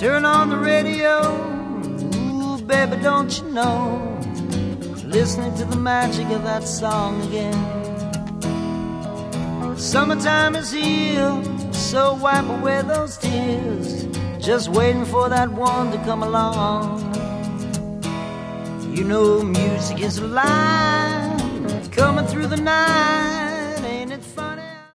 Turn on the radio, ooh, baby, don't you know, listening to the magic of that song again. Summertime is here, so wipe away those tears, just waiting for that one to come along. You know music is alive, coming through the night.